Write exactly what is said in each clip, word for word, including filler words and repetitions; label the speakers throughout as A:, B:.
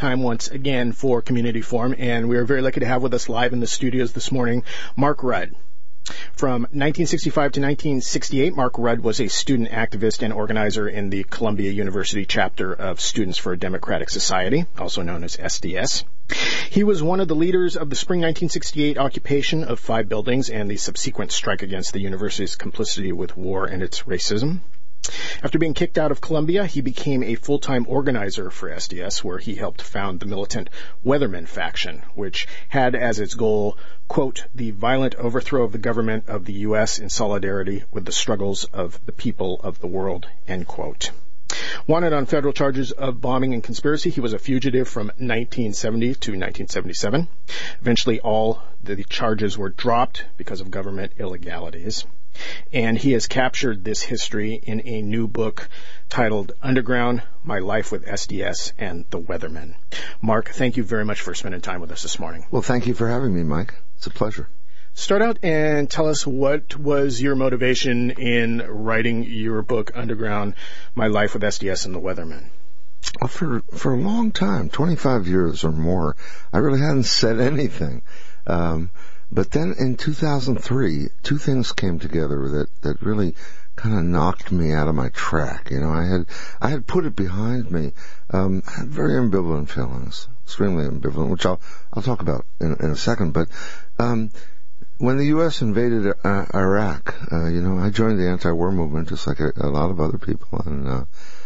A: time once again for Community Forum, and we are very lucky to have with us live in the studios this morning Mark Rudd. From nineteen sixty-five to nineteen sixty-eight, Mark Rudd was a student activist and organizer in the Columbia University chapter of Students for a Democratic Society, also known as S D S. He was one of the leaders of the spring nineteen sixty-eight occupation of five buildings and the subsequent strike against the university's complicity with war and its racism. After being kicked out of Columbia, he became a full-time organizer for S D S, where he helped found the militant Weathermen faction, which had as its goal, quote, the violent overthrow of the government of the U S in solidarity with the struggles of the people of the world, end quote. Wanted on federal charges of bombing and conspiracy, he was a fugitive from nineteen seventy to nineteen seventy-seven. Eventually, all the charges were dropped because of government illegalities. And he has captured this history in a new book titled Underground, My Life with S D S and the Weathermen. Mark, thank you very much for spending time with us this morning.
B: Well, thank you for having me, Mike. It's a pleasure.
A: Start out and tell us what was your motivation in writing your book, Underground, My Life with S D S and the Weathermen.
B: Well, for, for a long time, twenty-five years or more, I really hadn't said anything. Um, But then in two thousand three, two things came together that, that really kind of knocked me out of my track. You know, I had, I had put it behind me. Um, I had very ambivalent feelings, extremely ambivalent, which I'll, I'll talk about in, in a second. But, um, when the U S invaded uh, Iraq, uh, you know, I joined the anti-war movement just like a, a lot of other people. And, uh,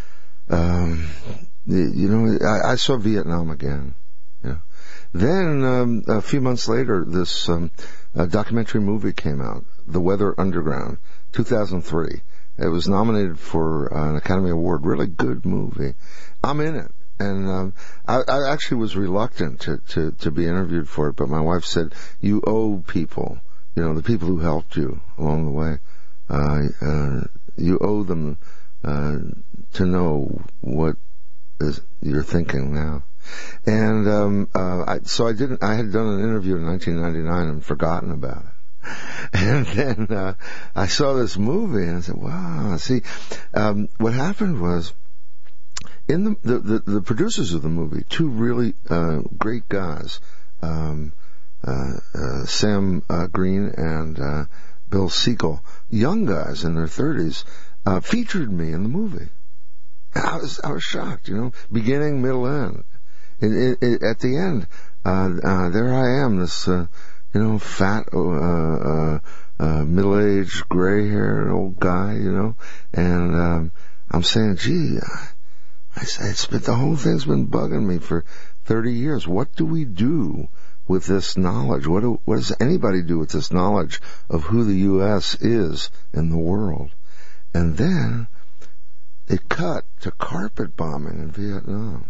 B: um, you know, I, I saw Vietnam again, you know. Then, um, a few months later, this um, uh, documentary movie came out, The Weather Underground, two thousand three. It was nominated for uh, an Academy Award. Really good movie. I'm in it. And um, I, I actually was reluctant to, to, to be interviewed for it, but my wife said, you owe people, you know, the people who helped you along the way, uh, uh, you owe them uh, to know what is you're thinking now. And um uh I, so I didn't I had done an interview in nineteen ninety-nine and forgotten about it. And then uh I saw this movie and I said, wow. See, um what happened was in the the, the, the producers of the movie, two really uh great guys, um uh, uh Sam uh, Green and uh Bill Siegel, young guys in their thirties, uh featured me in the movie. I was I was shocked, you know, beginning, middle, end. It, it, it, at the end, uh, uh, there I am, this, uh, you know, fat, uh, uh, uh, middle-aged, gray-haired old guy, you know, and, um, I'm saying, gee, I, I, it's been, the whole thing's been bugging me for thirty years. What do we do with this knowledge? What do, what does anybody do with this knowledge of who the U S is in the world? And then, it cut to carpet bombing in Vietnam.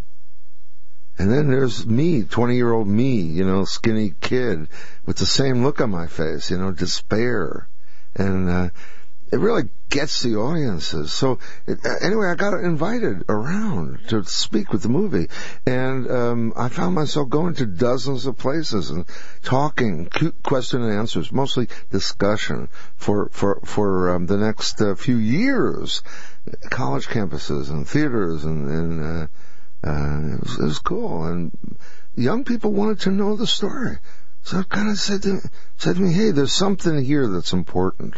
B: And then there's me, twenty-year-old me, you know, skinny kid with the same look on my face, you know, despair. And uh it really gets the audiences. So it, anyway, I got invited around to speak with the movie. And um I found myself going to dozens of places and talking, question and answers, mostly discussion for for for um, the next uh, few years, college campuses and theaters and, and uh Uh, it was, it was cool, and young people wanted to know the story. So it kind of said to, said to me, hey, there's something here that's important.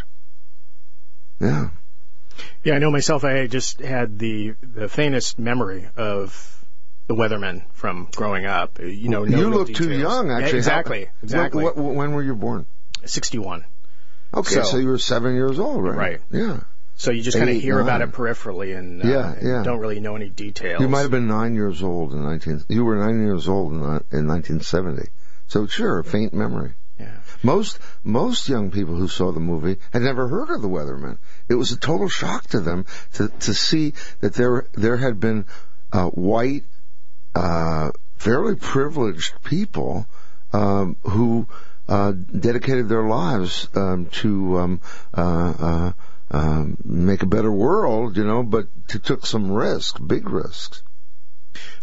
B: Yeah.
A: Yeah, I know myself, I just had the, the faintest memory of the Weathermen from growing up. You know, no
B: You
A: real
B: look
A: details.
B: too young, actually.
A: Yeah, exactly,
B: How,
A: exactly.
B: What, what, when were you born?
A: sixty-one.
B: Okay, so, so you were seven years old, right?
A: Right.
B: Yeah.
A: So you just kind of hear
B: nine.
A: about it peripherally and, uh,
B: yeah, yeah.
A: and don't really know any details.
B: You might have been nine years old in nineteen. You were nine years old in, in nineteen seventy. So sure, a faint memory.
A: Yeah.
B: Most most young people who saw the movie had never heard of the Weathermen. It was a total shock to them to to see that there there had been uh, white, uh, fairly privileged people um, who uh, dedicated their lives um, to um, uh, uh, um, make a better world, you know, but to took some risks, big risks.
A: So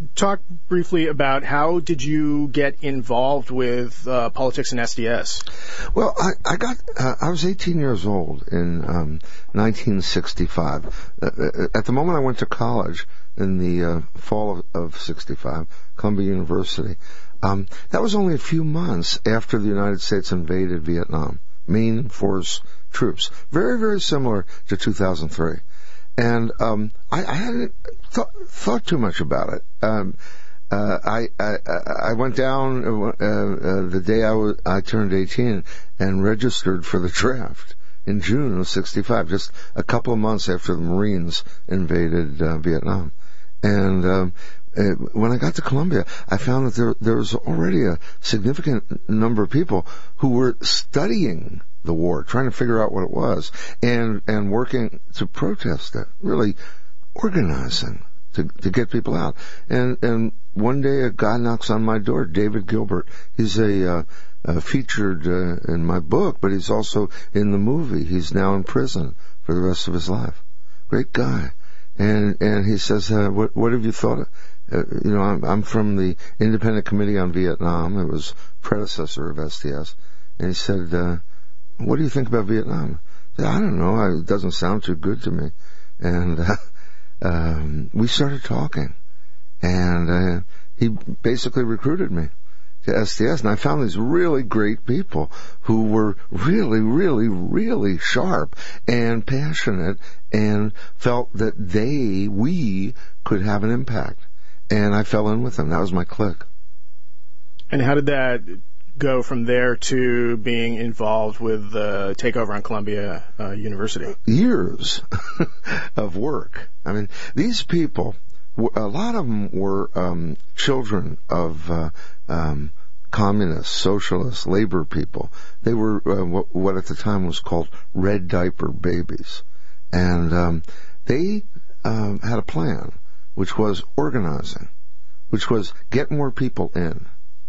A: talk briefly about how did you get involved with uh, politics and S D S?
B: Well, I, I got, uh, I was eighteen years old in um, nineteen sixty-five. Uh, at the moment I went to college in the uh, fall of, of sixty-five, Columbia University. Um, that was only a few months after the United States invaded Vietnam. Main force troops. Very, very similar to two thousand three. And um, I, I hadn't th- thought too much about it. Um, uh, I, I I went down uh, uh, the day I, w- I turned eighteen and registered for the draft in June of sixty-five, just a couple of months after the Marines invaded uh, Vietnam. And um, uh, when I got to Columbia, I found that there there was already a significant number of people who were studying the war, trying to figure out what it was, and and working to protest it, really organizing to to get people out. And and one day a guy knocks on my door, David Gilbert. He's a, uh, uh, featured uh, in my book, but he's also in the movie. He's now in prison for the rest of his life. Great guy. And and he says, uh, what what have you thought of? Uh, you know, I'm, I'm from the Independent Committee on Vietnam. It was predecessor of S D S. And he said, uh, what do you think about Vietnam? I said, I don't know. It doesn't sound too good to me. And uh, um, we started talking. And uh, he basically recruited me to S D S. And I found these really great people who were really, really, really sharp and passionate and felt that they, we, could have an impact. And I fell in with them. That was my clique.
A: And how did that go from there to being involved with the takeover on Columbia uh, University?
B: Years of work. I mean, these people, a lot of them were um, children of uh, um, communists, socialists, labor people. They were uh, what, what at the time was called red diaper babies. And um, they um, had a plan, which was organizing, which was get more people in,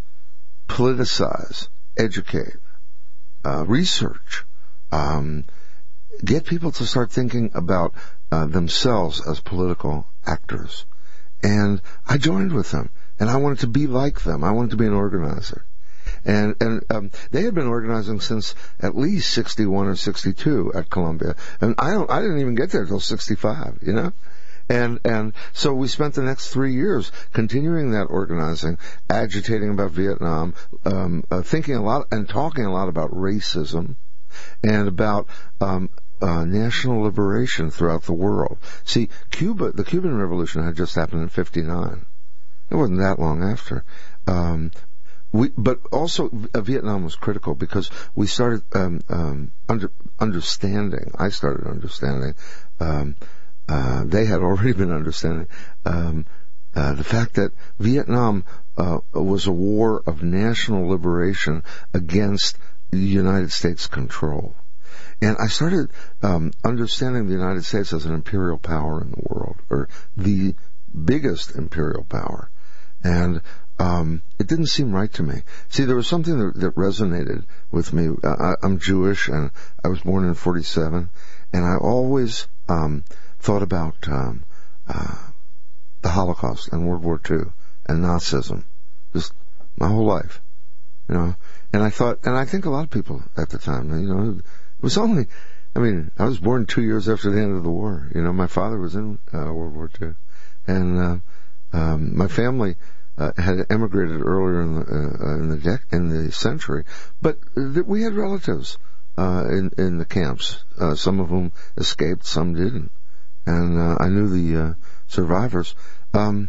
B: politicize, educate, uh, research, um, get people to start thinking about uh, themselves as political actors. And I joined with them, and I wanted to be like them. I wanted to be an organizer. And and um, they had been organizing since at least sixty-one or sixty-two at Columbia, and I don't, I didn't even get there until sixty-five, you know. And and so we spent the next three years continuing that organizing, agitating about Vietnam, um, uh, thinking a lot and talking a lot about racism and about um, uh, national liberation throughout the world. See, Cuba, the Cuban Revolution had just happened in fifty-nine. It wasn't that long after. Um, we, but also uh, Vietnam was critical because we started um, um, under, understanding. I started understanding. Um, Uh, they had already been understanding um, uh, the fact that Vietnam uh, was a war of national liberation against the United States control. And I started um, understanding the United States as an imperial power in the world, or the biggest imperial power. And um, it didn't seem right to me. See, there was something that, that resonated with me. Uh, I, I'm Jewish, and I was born in forty-seven, and I always Um, thought about um, uh, the Holocaust and World War Two and Nazism, just my whole life, you know. And I thought, and I think a lot of people at the time, you know, it was only, I mean, I was born two years after the end of the war. You know, my father was in uh, World War Two, and uh, um, my family uh, had emigrated earlier in the uh, in the dec- in the century, but th- we had relatives uh, in in the camps. Uh, some of whom escaped, some didn't. And uh, I knew the uh, survivors. Um,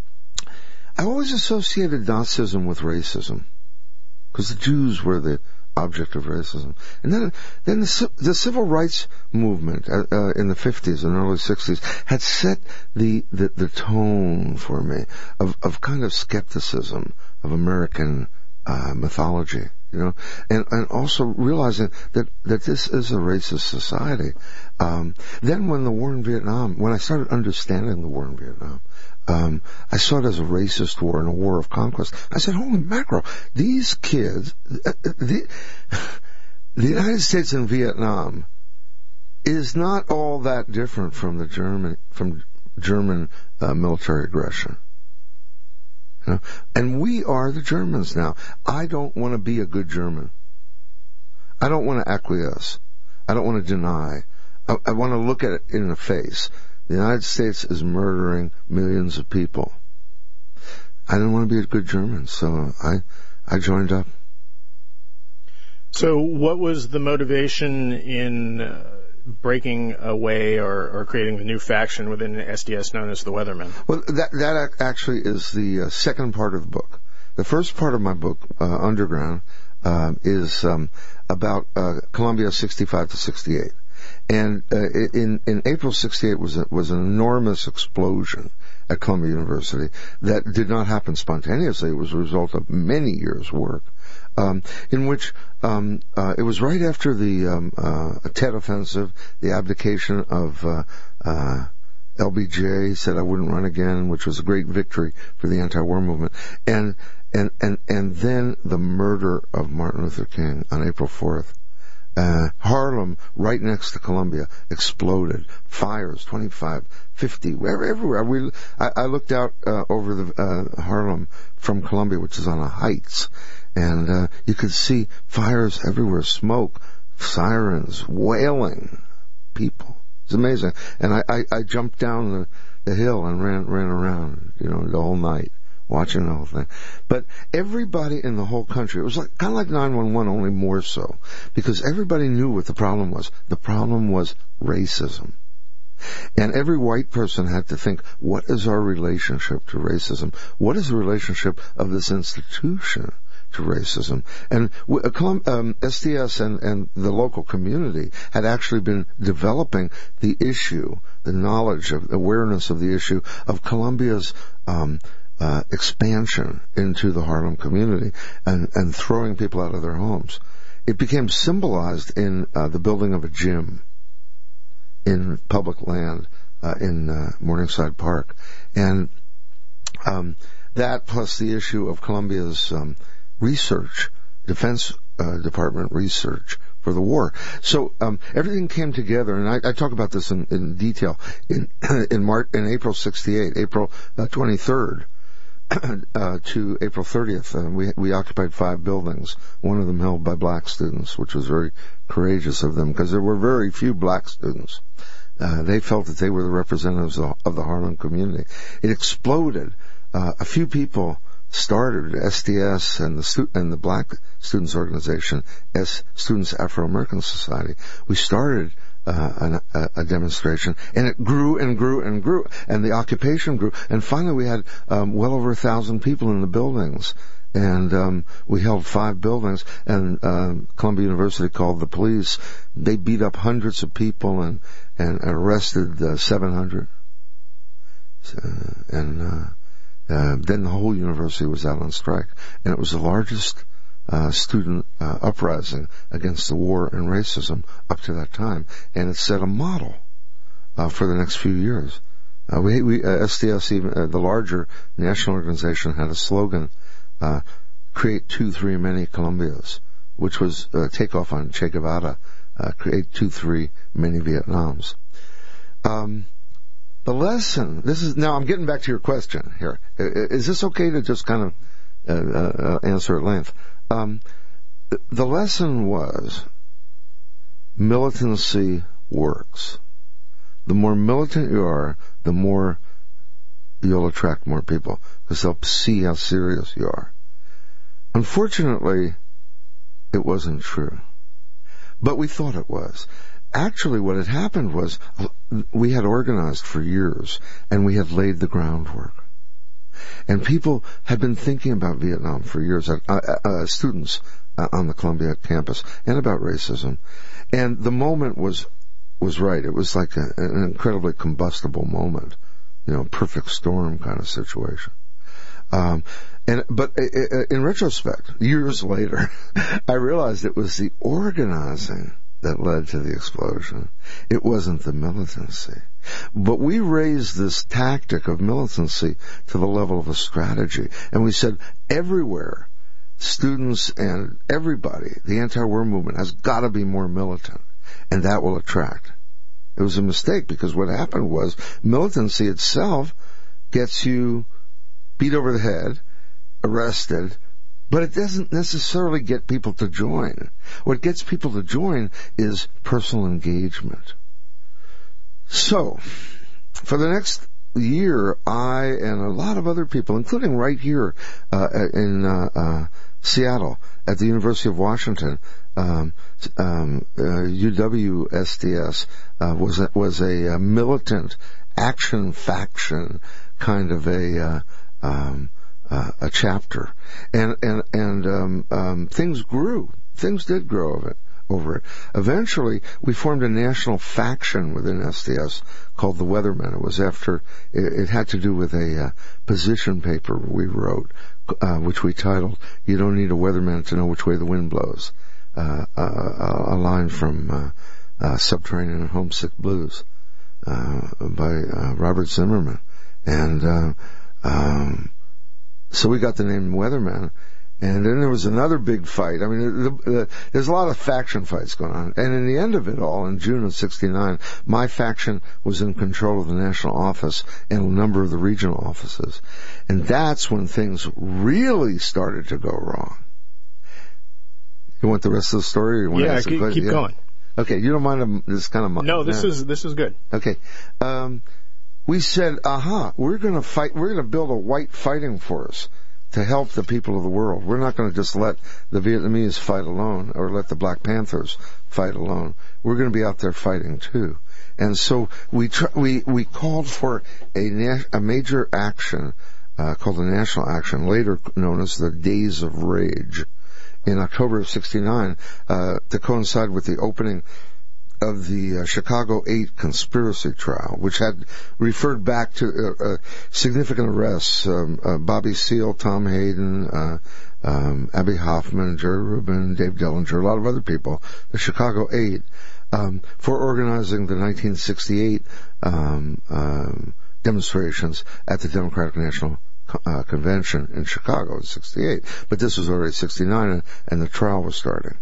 B: I always associated Nazism with racism, because the Jews were the object of racism. And then, then the, the civil rights movement uh, uh, in the fifties and early sixties had set the, the, the tone for me of, of kind of skepticism of American uh, mythology. You know, and, and also realizing that, that this is a racist society. Um, then when the war in Vietnam, when I started understanding the war in Vietnam, um, I saw it as a racist war and a war of conquest. I said, holy mackerel, these kids, uh, the, the United States in Vietnam is not all that different from the German, from German uh, military aggression. You know? And we are the Germans now. I don't want to be a good German. I don't want to acquiesce. I don't want to deny. I, I want to look at it in the face. The United States is murdering millions of people. I didn't want to be a good German, so I, I joined up.
A: So what was the motivation in uh, breaking away or, or creating the new faction within S D S known as the Weathermen?
B: Well, that, that actually is the uh, second part of the book. The first part of my book, uh, Underground, uh, is um, about uh, Columbia sixty-five to sixty-eight. And uh, in, in April sixty-eight was a, was an enormous explosion at Columbia University that did not happen spontaneously. It was a result of many years' work, um, in which um, uh, it was right after the um, uh, Tet Offensive, the abdication of uh, uh, L B J. He said, I wouldn't run again, which was a great victory for the anti-war movement. And, and, and, and then the murder of Martin Luther King on April fourth. Uh, Harlem, right next to Columbia, exploded. Fires, twenty-five, fifty, everywhere. We, I, I looked out uh, over the uh, Harlem from Columbia, which is on the heights, and uh, you could see fires everywhere, smoke, sirens, wailing people. It's amazing. And I, I, I jumped down the, the hill and ran ran around, you know, the whole night, watching the whole thing. But everybody in the whole country, it was like kind of like nine one one, only more so, because everybody knew what the problem was. The problem was racism. And every white person had to think, what is our relationship to racism? What is the relationship of this institution to racism? And um, S D S and, and the local community had actually been developing the issue, the knowledge of awareness of the issue of Columbia's um Uh, expansion into the Harlem community and, and throwing people out of their homes. It became symbolized in uh, the building of a gym in public land uh, in uh, Morningside Park. And um, that plus the issue of Columbia's um, research, Defense uh, Department research for the war. So um, everything came together, and I, I talk about this in, in detail in in March, in April sixty-eight, April uh, twenty-third. Uh, to April thirtieth, uh, we we occupied five buildings, one of them held by black students, which was very courageous of them, because there were very few black students. Uh, they felt that they were the representatives of, of the Harlem community. It exploded. Uh, a few people started S D S and the stu- and the Black Students Organization, S Students Afro-American Society. We started Uh, an, a, a demonstration, and it grew and grew and grew, and the occupation grew, and finally we had um, well over a thousand people in the buildings, and um, we held five buildings, and um, Columbia University called the police. They beat up hundreds of people and and arrested uh, seven hundred, uh, and uh, uh, then the whole university was out on strike, and it was the largest Uh, student uh, uprising against the war and racism up to that time, and it set a model uh, for the next few years. Uh, we, we uh, S D S, even uh, the larger national organization, had a slogan: uh, "Create two, three, many Columbias," which was uh, takeoff on Che Guevara: uh, "Create two, three, many Vietnams." Um, the lesson. This is now. I'm getting back to your question here. Is this okay to just kind of uh, uh, answer at length? Um, the lesson was militancy works. The more militant you are, the more you'll attract more people, because they'll see how serious you are. Unfortunately, it wasn't true. But we thought it was. Actually, what had happened was we had organized for years, and we had laid the groundwork. And people had been thinking about Vietnam for years, uh, uh, students uh, on the Columbia campus, and about racism. And the moment was was right. It was like a, an incredibly combustible moment, you know, perfect storm kind of situation. Um, and but uh, in retrospect, years later, I realized it was the organizing that led to the explosion. It wasn't the militancy. But we raised this tactic of militancy to the level of a strategy. And we said everywhere, students and everybody, the anti-war movement has got to be more militant. And that will attract. It was a mistake, because what happened was militancy itself gets you beat over the head, arrested, but it doesn't necessarily get people to join. What gets people to join is personal engagement. So, for the next year, I and a lot of other people, including right here uh, in uh, uh, Seattle at the University of Washington, um, um, uh, U W S D S uh, was a, was a, a militant action faction kind of a uh, um, uh, a chapter, and and and um, um, things grew. Things did grow of it. Over it. Eventually, we formed a national faction within S D S called the Weathermen. It was after, it, it had to do with a uh, position paper we wrote, uh, which we titled, "You Don't Need a Weatherman to Know Which Way the Wind Blows," uh, uh, a line from uh, uh, Subterranean and Homesick Blues uh, by uh, Robert Zimmerman. And uh, um, so we got the name Weatherman. And then there was another big fight. I mean, the, the, there's a lot of faction fights going on. And in the end of it all, in June of sixty-nine, my faction was in control of the national office and a number of the regional offices. And that's when things really started to go wrong. You want the rest of the story? Or you want
A: yeah,
B: to ask
A: keep,
B: a
A: keep
B: yeah.
A: going.
B: Okay, you don't mind this kind of...
A: No, this
B: yeah.
A: is this is good.
B: Okay. Um, we said, aha, we're going to fight, we're going to build a white fighting force to help the people of the world. We're not going to just let the Vietnamese fight alone or let the Black Panthers fight alone. We're going to be out there fighting too. And so we tr- we we called for a na- a major action uh, called the National Action, later known as the Days of Rage, in October of sixty-nine, uh, to coincide with the opening of the uh, Chicago eight conspiracy trial, which had referred back to uh, uh, significant arrests, um, uh, Bobby Seale, Tom Hayden, uh, um, Abby Hoffman, Jerry Rubin, Dave Dellinger, a lot of other people, the Chicago eight, um, for organizing the nineteen sixty-eight um, um, demonstrations at the Democratic National uh, Convention in Chicago in sixty-eight. But this was already sixty-nine, and, and the trial was starting.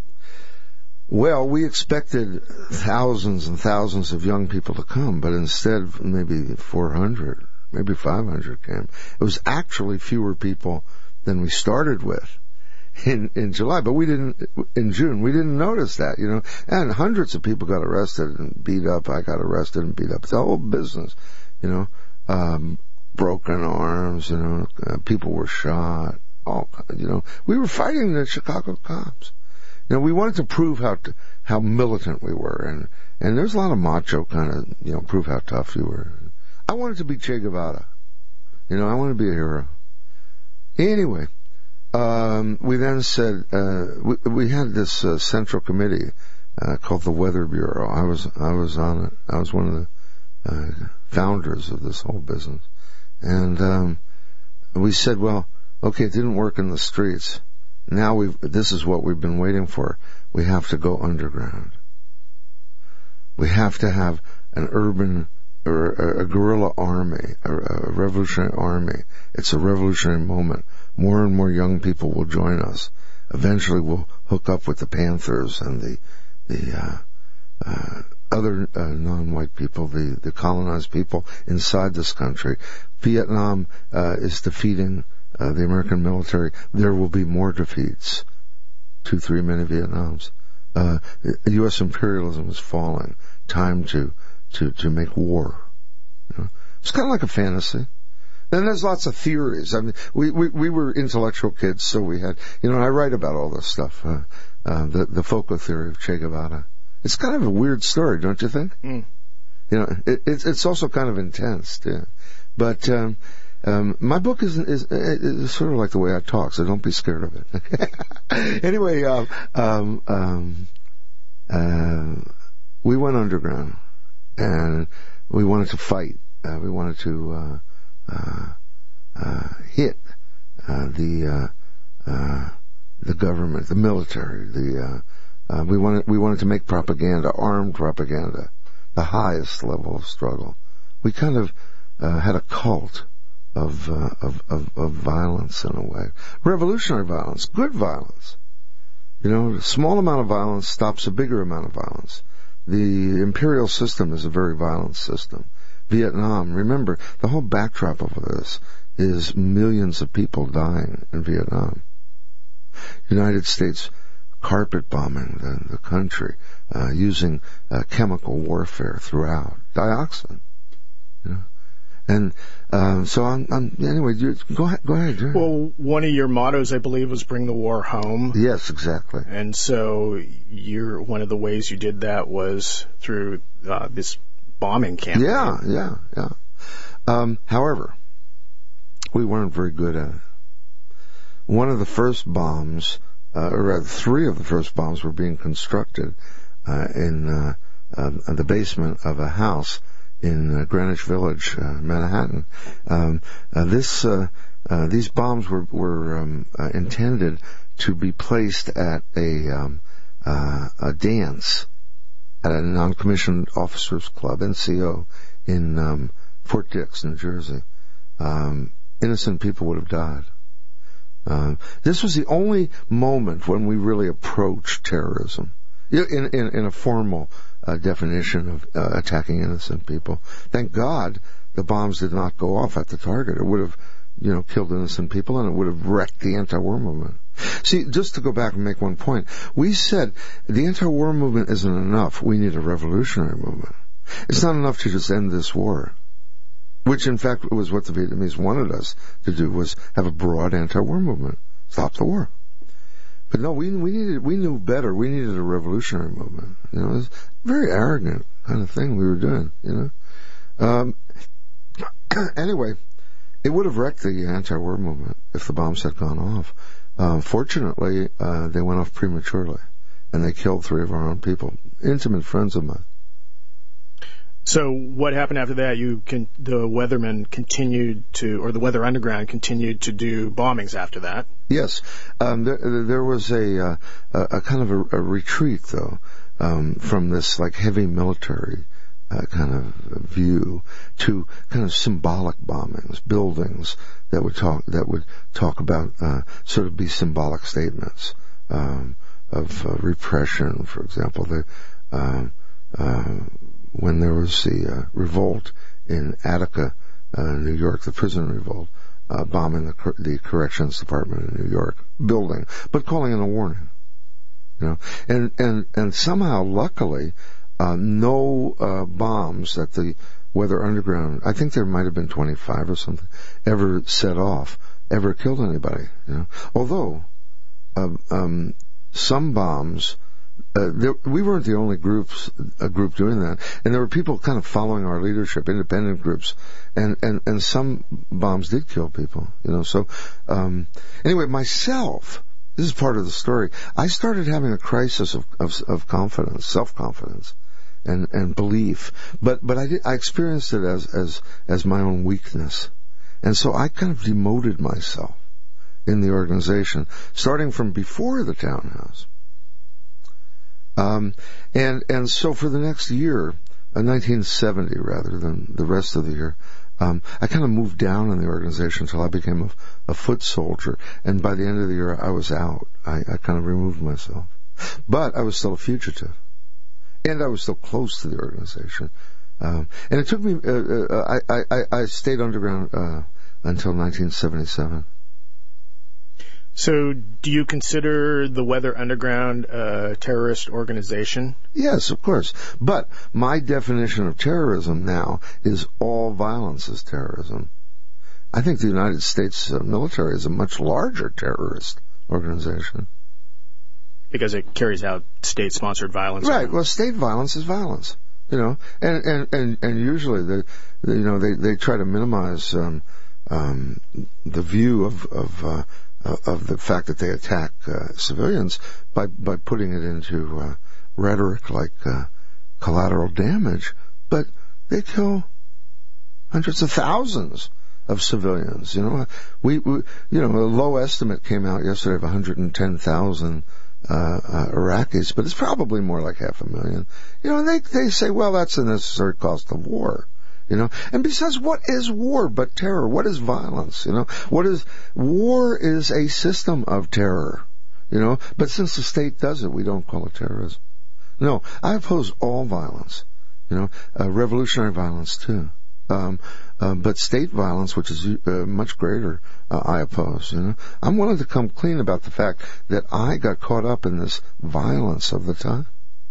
B: Well, we expected thousands and thousands of young people to come, but instead maybe four hundred, maybe five hundred came. It was actually fewer people than we started with in in July, but we didn't, in June, we didn't notice that, you know, and hundreds of people got arrested and beat up. I got arrested and beat up. It's the whole business, you know, um, broken arms, you know, uh, people were shot, all, you know, we were fighting the Chicago cops. You know, we wanted to prove how t- how militant we were, and and there's a lot of macho kind of, you know, prove how tough you were. I wanted to be Che Guevara. You know, I wanted to be a hero. Anyway, um, we then said uh, we we had this uh, central committee uh, called the Weather Bureau. I was I was on it. I was one of the uh, founders of this whole business, and um, we said, well, okay, it didn't work in the streets. Now we've, this is what we've been waiting for. We have to go underground. We have to have an urban, or a, a guerrilla army, a, a revolutionary army. It's a revolutionary moment. More and more young people will join us. Eventually we'll hook up with the Panthers and the, the, uh, uh, other uh, non-white people, the, the colonized people inside this country. Vietnam uh, is defeating Uh, the American military. There will be more defeats. Two, three many Vietnams. Uh, U S imperialism is falling. Time to, to, to make war. You know? It's kind of like a fantasy. And there's lots of theories. I mean, we, we, we were intellectual kids, so we had, you know, I write about all this stuff. Uh, uh, the, the Foucault theory of Che Guevara. It's kind of a weird story, don't you think?
A: Mm.
B: You know, it, it's, it's also kind of intense, too. But, um, Um, my book is, is, is sort of like the way I talk, so don't be scared of it. Anyway, uh, um, um, uh, we went underground, and we wanted to fight. Uh, we wanted to uh, uh, uh, hit uh, the uh, uh, the government, the military. The uh, uh, we wanted we wanted to make propaganda, armed propaganda, the highest level of struggle. We kind of uh, had a cult Of, uh, of, of, of violence in a way. Revolutionary violence, good violence. You know, a small amount of violence stops a bigger amount of violence. The imperial system is a very violent system. Vietnam, remember, the whole backdrop of this is millions of people dying in Vietnam. United States carpet bombing the, the country, uh, using uh, chemical warfare throughout, dioxin, you know. And um, so, I'm, I'm, anyway, you, go ahead. Go ahead. Yeah.
A: Well, one of your mottos, I believe, was "Bring the war home."
B: Yes, exactly.
A: And so, you're one of the ways you did that was through uh, this bombing campaign.
B: Yeah, yeah, yeah. Um, however, we weren't very good at it. One of the first bombs, uh, or rather, three of the first bombs were being constructed uh, in uh, uh, the basement of a house in uh, Greenwich Village, uh, Manhattan. Um, uh, this, uh, uh, these bombs were were um, uh, intended to be placed at a um, uh, a dance at a non-commissioned officers club, N C O, in um, Fort Dix, New Jersey. Um, innocent people would have died. Um, this was the only moment when we really approached terrorism in in, in a formal uh, definition of uh, attacking innocent people. Thank God the bombs did not go off at the target. It would have, you know, killed innocent people, and it would have wrecked the anti-war movement. See, just to go back and make one point, we said the anti-war movement isn't enough. We need a revolutionary movement. It's not enough to just end this war, which in fact was what the Vietnamese wanted us to do, was have a broad anti-war movement, stop the war. But no, we we needed we knew better. We needed a revolutionary movement. You know, it was a very arrogant kind of thing we were doing. You know. Um, anyway, it would have wrecked the anti-war movement if the bombs had gone off. Uh, fortunately, uh, they went off prematurely, and they killed three of our own people, intimate friends of mine.
A: So what happened after that? You can, the Weathermen continued to, or the Weather Underground continued to do bombings after that.
B: Yes, um, there, there was a, uh, a kind of a, a retreat, though, um, from this like heavy military uh, kind of view to kind of symbolic bombings, buildings that would talk that would talk about uh, sort of be symbolic statements um, of uh, repression. For example, the uh, uh, when there was the uh, revolt in Attica, uh, New York, the prison revolt, uh, bombing the, cor- the corrections department in New York building, but calling it a warning, you know, and and and somehow, luckily, uh, no uh, bombs that the Weather Underground, I think there might have been twenty-five or something, ever set off, ever killed anybody, you know, although uh, um, some bombs. Uh, there, we weren't the only groups, a group doing that, and there were people kind of following our leadership, independent groups, and, and, and some bombs did kill people, you know. So um, anyway, myself, this is part of the story. I started having a crisis of of, of confidence, self confidence, and, and belief, but but I did, I experienced it as as as my own weakness, and so I kind of demoted myself in the organization, starting from before the townhouse. Um, and, and so for the next year, uh, nineteen seventy rather than the rest of the year, um, I kind of moved down in the organization until I became a, a foot soldier. And by the end of the year, I was out. I, I kind of removed myself. But I was still a fugitive. And I was still close to the organization. Um, and it took me, uh, uh, I, I, I stayed underground, uh, until nineteen seventy-seven.
A: So, do you consider the Weather Underground a terrorist organization?
B: Yes, of course. But my definition of terrorism now is all violence is terrorism. I think the United States uh, military is a much larger terrorist organization.
A: Because it carries out state-sponsored violence.
B: Right. Well, state violence is violence, you know, and and and, and usually they, they, you know, they they try to minimize um, um, the view of of uh, of the fact that they attack uh, civilians by by putting it into uh, rhetoric like uh, collateral damage, but they kill hundreds of thousands of civilians. You know, we, we you know a low estimate came out yesterday of one hundred ten thousand uh, uh, Iraqis, but it's probably more like half a million. You know, and they they say, well, that's a necessary cost of war. You know, and besides, what is war but terror? What is violence? You know, what is war is a system of terror. You know, but since the state does it, we don't call it terrorism. No, I oppose all violence. You know, uh, revolutionary violence too. Um, uh, but state violence, which is uh, much greater, uh, I oppose. You know, I'm willing to come clean about the fact that I got caught up in this violence of the time.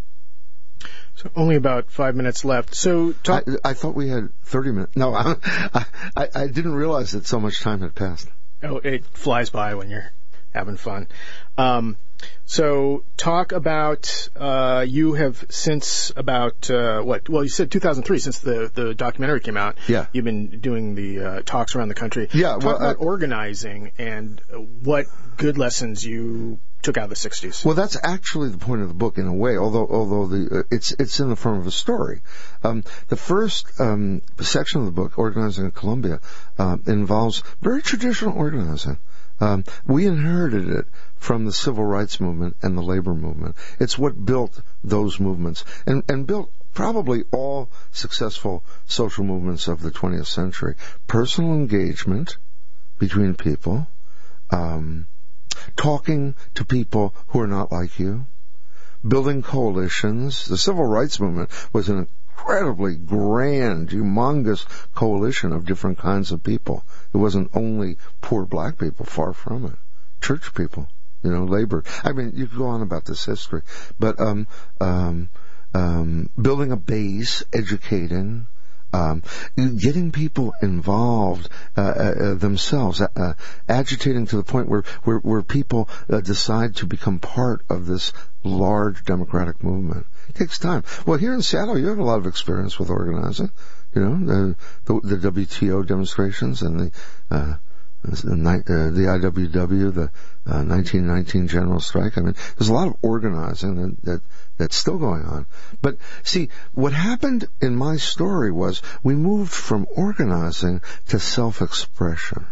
A: So only about five minutes left. So talk.
B: I, I thought we had thirty minutes. No, I, I, I didn't realize that so much time had passed.
A: Oh, it flies by when you're having fun. Um, so talk about, uh, you have since about, uh, what, well, you said two thousand three, since the, the documentary came out.
B: Yeah.
A: You've been doing the, uh, talks around the country.
B: Yeah.
A: Talk
B: well,
A: about
B: uh,
A: organizing and what good lessons you took out of the sixties.
B: Well, that's actually the point of the book in a way, although, although the, uh, it's, it's in the form of a story. Um, the first, um, section of the book, Organizing in Columbia, uh, involves very traditional organizing. Um, we inherited it from the civil rights movement and the labor movement. It's what built those movements and, and built probably all successful social movements of the twentieth century. Personal engagement between people, um, talking to people who are not like you, building coalitions. The civil rights movement was an incredibly grand, humongous coalition of different kinds of people. It wasn't only poor black people, far from it. Church people, you know, labor. I mean, you could go on about this history. But um, um, um, building a base, educating, um, getting people involved uh, uh, themselves, uh, agitating to the point where, where, where people uh, decide to become part of this large democratic movement. It takes time. Well, here in Seattle, you have a lot of experience with organizing. You know, the the, the W T O demonstrations and the uh, the, uh, the I W W, the uh, nineteen nineteen general strike. I mean, there's a lot of organizing that, that that's still going on. But see, what happened in my story was we moved from organizing to self-expression.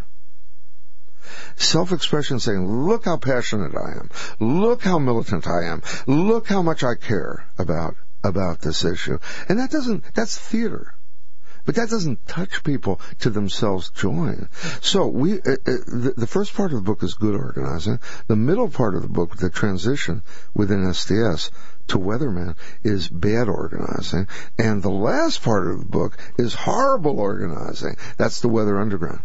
B: Self-expression saying, look how passionate I am. Look how militant I am. Look how much I care about, about this issue. And that doesn't, that's theater. But that doesn't touch people to themselves join. So we, uh, uh, the, the first part of the book is good organizing. The middle part of the book, the transition within S D S to Weatherman, is bad organizing. And the last part of the book is horrible organizing. That's the Weather Underground.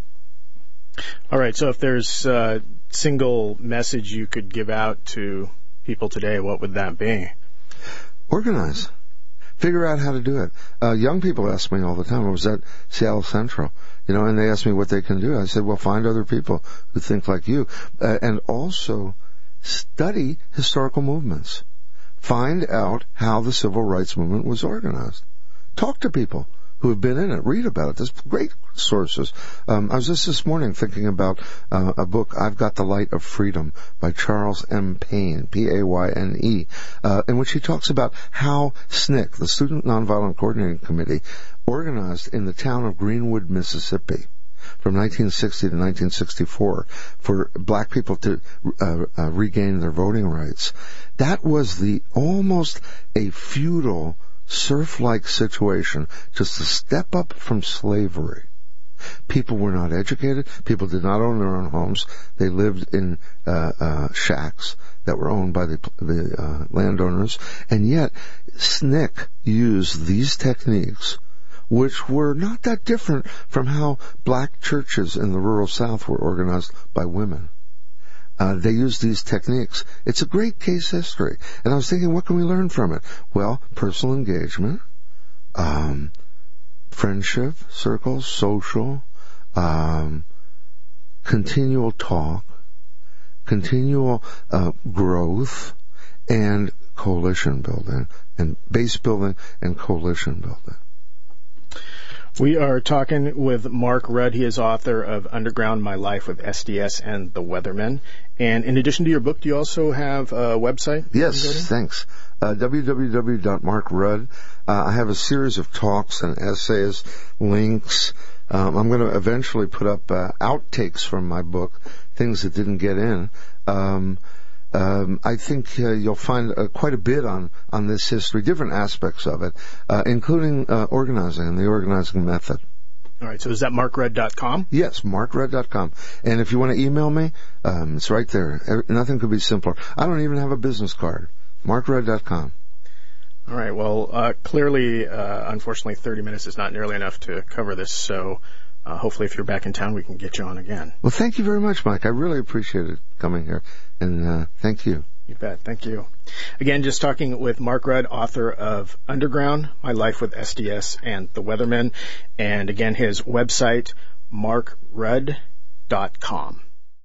A: All right. So if there's a single message you could give out to people today, what would that be?
B: Organize. Figure out how to do it. Uh, young people ask me all the time. I was at Seattle Central, you know, and they asked me what they can do. I said, well, find other people who think like you, uh, and also study historical movements. Find out how the civil rights movement was organized. Talk to people who have been in it. Read about it. There's great sources. Um, I was just this morning thinking about uh, a book, I've Got the Light of Freedom, by Charles M. Payne, P A Y N E, uh, in which he talks about how S N C C, the Student Nonviolent Coordinating Committee, organized in the town of Greenwood, Mississippi, from nineteen sixty to nineteen sixty-four, for black people to uh, uh, regain their voting rights. That was the almost a feudal, serf-like situation, just a step up from slavery. People were not educated. People did not own their own homes. They lived in uh, uh, shacks that were owned by the, the uh, landowners. And yet, S N C C used these techniques, which were not that different from how black churches in the rural South were organized by women. Uh, they used these techniques. It's a great case history. And I was thinking, what can we learn from it? Well, personal engagement, um, friendship, circles, social, um, continual talk, continual uh, growth, and coalition building, and base building and coalition building.
A: We are talking with Mark Rudd. He is author of Underground, My Life with S D S and the Weathermen. And in addition to your book, do you also have a website?
B: Yes, thanks. Uh, w w w dot mark rudd. Uh, I have a series of talks and essays, links. Um, I'm going to eventually put up uh, outtakes from my book, things that didn't get in. Um, Um, I think uh, you'll find uh, quite a bit on, on this history, different aspects of it, uh, including uh, organizing and the organizing method.
A: All right, so is that mark rudd dot com?
B: Yes, mark rudd dot com. And if you want to email me, um, it's right there. Every, nothing could be simpler. I don't even have a business card. mark rudd dot com.
A: All right. Well, uh, clearly, uh, unfortunately, thirty minutes is not nearly enough to cover this. So uh, hopefully if you're back in town, we can get you on again.
B: Well, thank you very much, Mike. I really appreciated coming here. And uh, thank you.
A: You bet. Thank you. Again, just talking with Mark Rudd, author of Underground, My Life with S D S and the Weathermen. And again, his website, mark rudd dot com.